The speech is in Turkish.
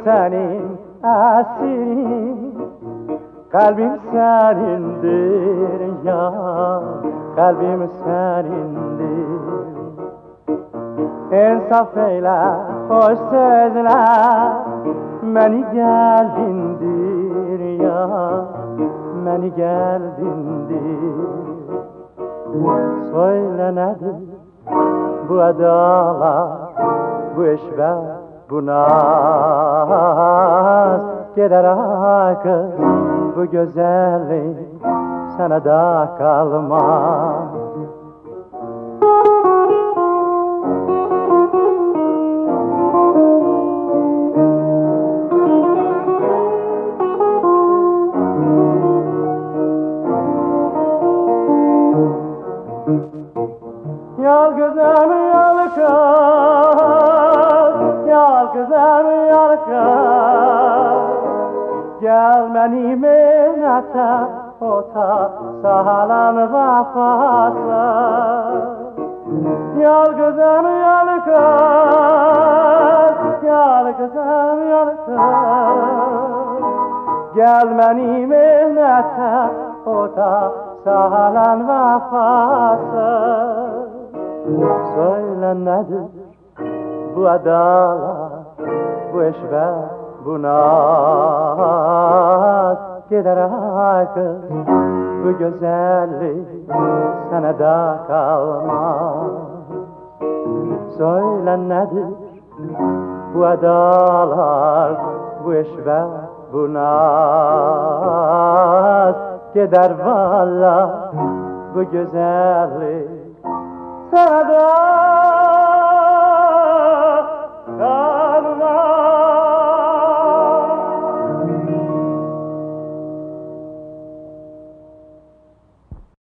senin esirin, kalbim senindir ya, kalbim senindir. İnsaf eyle, hoş sözle, beni geldindir ya, beni geldindir. Söyle nedir bu adalar, bu eş ve bu naz, gider akıl bu güzellik sana da kalmaz. Yalgızım yalkız, yalgızım yalkız, gelmeni minnete ota sağlan vefası. Yalgızım yalkız, yalgızım yalkız, gelmeni minnete ota sağlan vefası. Söyle nedir bu adalar, bu eş ve bu naz, gider akıl bu güzellik sana da kalmaz. Söyle nedir bu adalar, bu eş ve bu naz, gider valla bu güzellik sana da